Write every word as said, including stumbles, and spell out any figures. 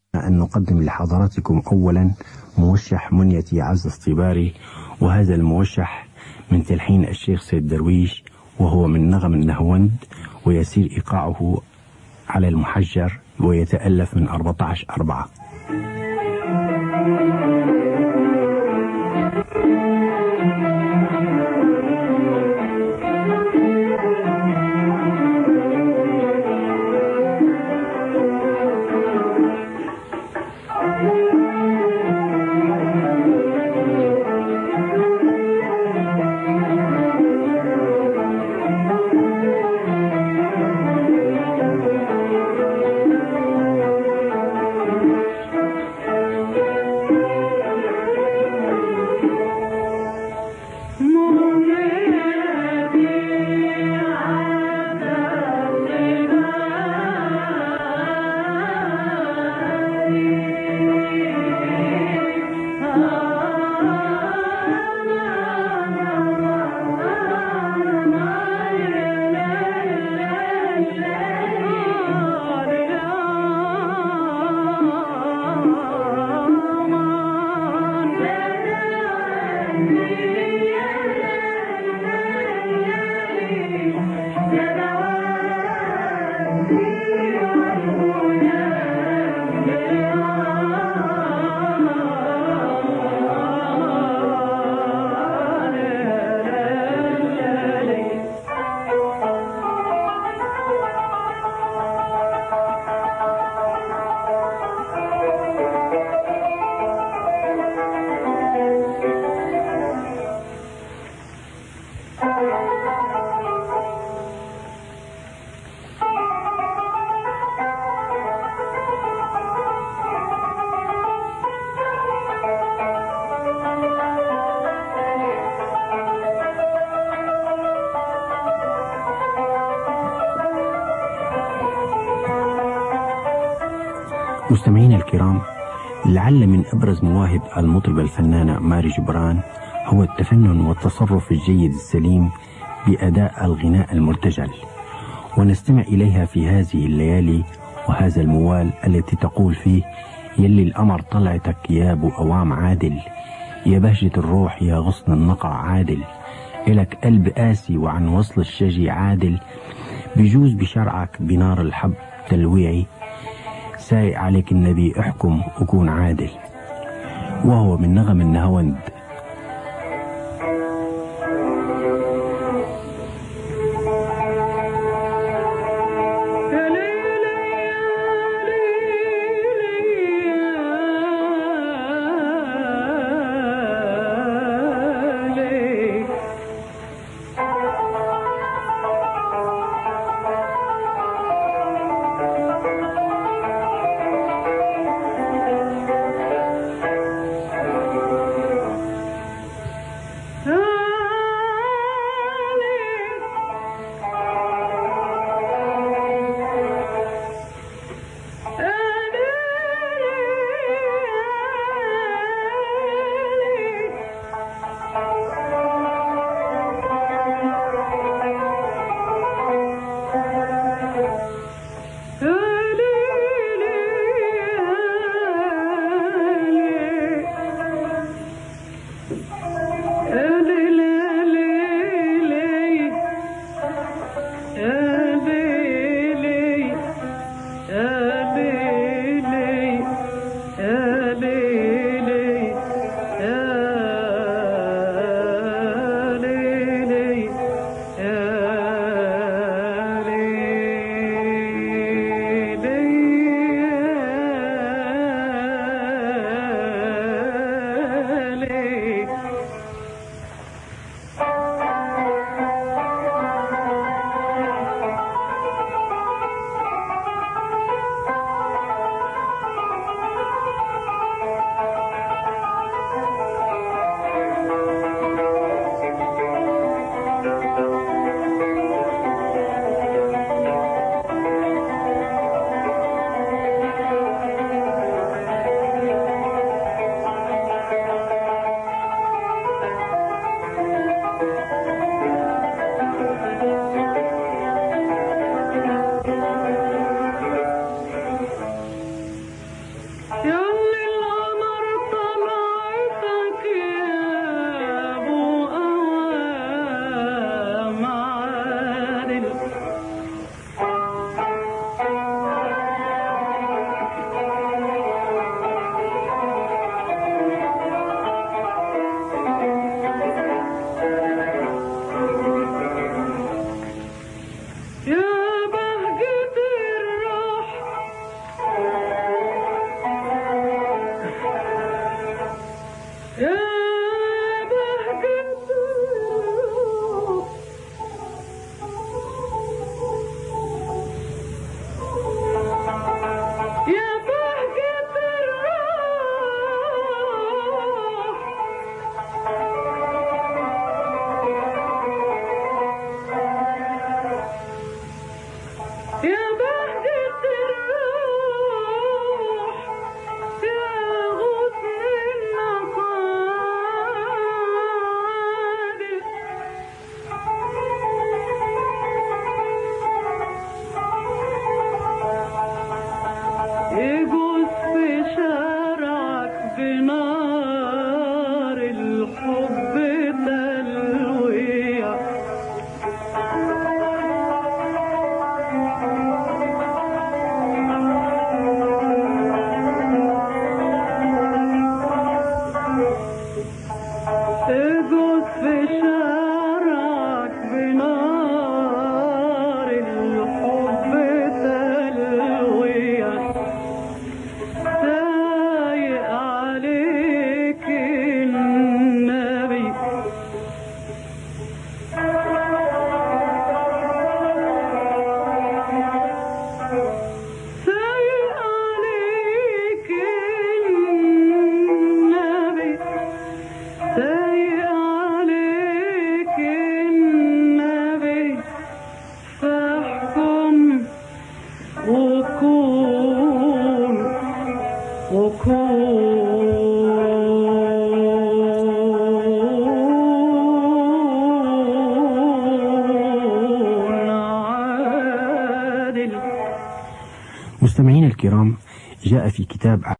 أن نقدم لحضراتكم أولا موشح منيتي عز الصباري، وهذا الموشح من تلحين الشيخ سيد درويش، وهو من نغم النهوند، ويسير إيقاعه على المحجر، ويتألف من أربعة عشر أربعة. مستمعين الكرام، لعل من أبرز مواهب المطربة الفنانة ماري جبران هو التفنن والتصرف الجيد السليم بأداء الغناء المرتجل، ونستمع إليها في هذه الليالي وهذا الموال التي تقول فيه: يلي القمر طلعتك يا أبو أوام عادل، يا بهجة الروح يا غصن النقع عادل، إلك قلب قاسي وعن وصل الشجي عادل، بيجوز بشرعك بنار الحب تلويعي، سايق عليك النبي احكم وكون عادل. وهو من نغم النهوند. تجوز في شارعك بنار الحب تلوية، تجوز في شارعك بنار الحب تلوية، سايق عليك النبي، سايق عليك النبي، سايق عليك النبي، فاحكم وكون وكون عادل. مستمعين الكرام، جاء في كتاب